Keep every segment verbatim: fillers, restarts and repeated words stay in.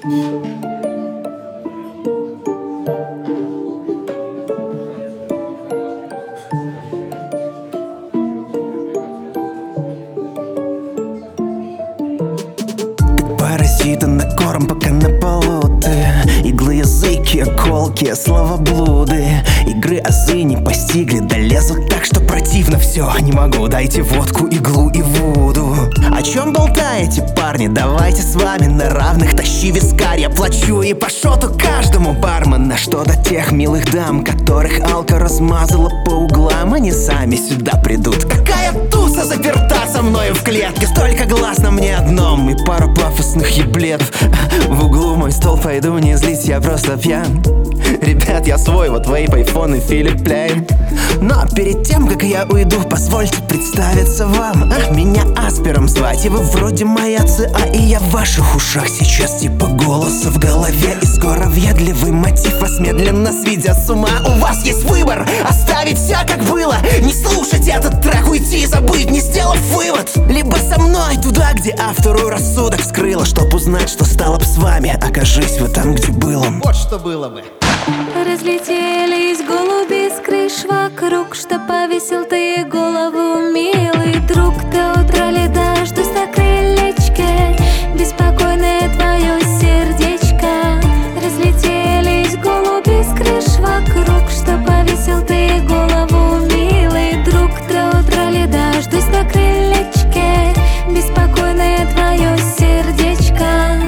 Паразиты на корм, пока на полу ты. Иглы, языки, колки, словоблуды. Игры азы не постигли, да лезут так, что противно все. Не могу, дайте водку, иглу и вуду. О чем болтаете, парни? Давайте с вами на равных. Тащи вискарь, я плачу и по шоту каждому бармена. Что до тех милых дам, которых алка размазала по углам, они сами сюда придут. Какая туса заперта со мною в клетке, столько глаз на мне одном и пару пафосных еблетов. В углу мой стол, пойду, не злись, я просто пьян. Ребят, я свой, вот вейп, айфон и Филипп Плейн. Но перед тем, как я уйду, позвольте представиться вам. а, Меня Аспером звать, и вы вроде моя ЦА, и я в ваших ушах сейчас типа голоса в голове. И скоро въедливый мотив вас медленно сведя с ума. У вас есть выбор, оставить все как было, не слушать этот трек, уйти и забыть, не сделав вывод. Либо со мной туда, где автору рассудок вскрыло, чтоб узнать, что стало б с вами. Окажись вы там, где было. Вот что было бы. Разлетелись голуби с крыш вокруг, что повесил ты голову, милый друг. До утра ли дождусь на крылечке, беспокойное твое сердечко. Разлетелись голуби с крыш вокруг, что повесил ты голову, милый друг. До утра ли дождусь на крылечке, беспокойное твое сердечко.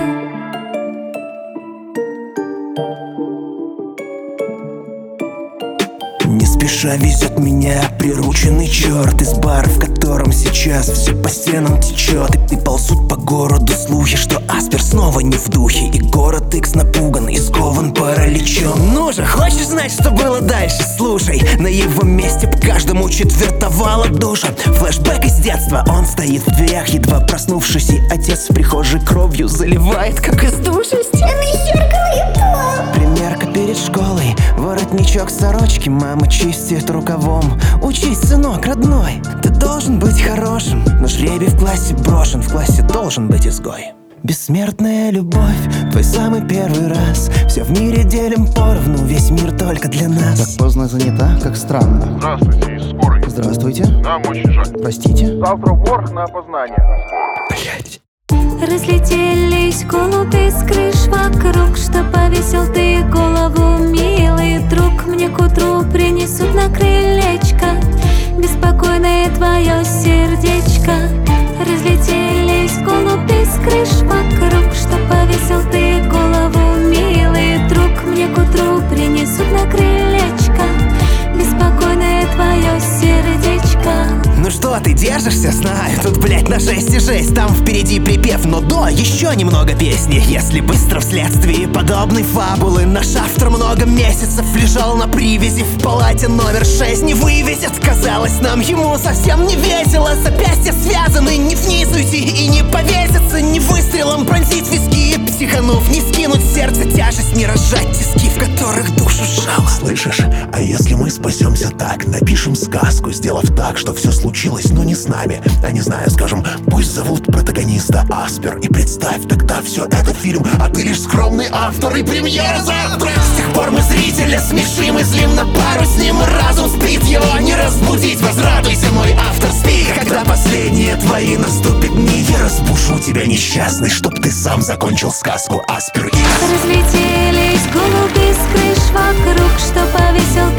Не спеша везет меня прирученный черт из бара, в котором сейчас все по стенам течет. И, и ползут по городу слухи, что Аспер снова не в духе, и город Икс напуган и скован параличом. Ну же, хочешь знать, что было дальше? Слушай, на его месте б каждому четвертовала душа. Флэшбэк из детства, он стоит в дверях, едва проснувшись, и отец в прихожей кровью заливает, как из души. Стены зеркало и пол. Примерка перед школой, воротничок сорочки мама чистит рукавом. Учись, сынок, родной, ты должен быть хорошим, но жребий в классе брошен, в классе должен быть изгой. Бессмертная любовь, твой самый первый раз. Все в мире делим поровну, весь мир только для нас. Так поздно занята, как странно. Здравствуйте, из скорой. Здравствуйте. Нам очень жаль. Простите. Завтра в морг на опознание. Блять. Разлетелись голуби с крыш вокруг, что повесил ты голову, милый друг. Мне к утру принесут на крылечко беспокойное твое сердечко. Разлетелись голуби с крыш вокруг, что повесил ты голову, милый друг. Мне к утру принесут на крылечко беспокойное твое сердечко. Ну что, ты держишься? Знаю, тут, блять, на жесть и жесть. Там впереди припев, но до еще немного песни. Если быстро вследствие подобной фабулы наш автор много месяцев лежал на привязи в палате номер шесть. Не вывезет, казалось нам ему совсем не весело. Запястья связаны, не вниз уйти и не повеситься, не выстрелом пронзить виски и психанув, не скинуть в сердце тяжесть, не разжать тиски, в которых душу сжало. Слышишь, а если мы спасемся так, напишем сказку, сделав так, что все случилось, но не с нами, а не знаю, скажем, пусть зовут протагониста Аспер, и представь тогда все это фильм, а ты лишь скромный автор, и премьера завтра. С тех пор мы зрителя смешим и злим на пару с ним, и разум спит, его не разбудить. Возрадуйся, мой автор, спи, когда последние твои наступят дни. Я разбушу тебя, несчастный, чтоб ты сам закончил сказку Аспер Икс. Разлетелись голуби с крыш вокруг, что повесил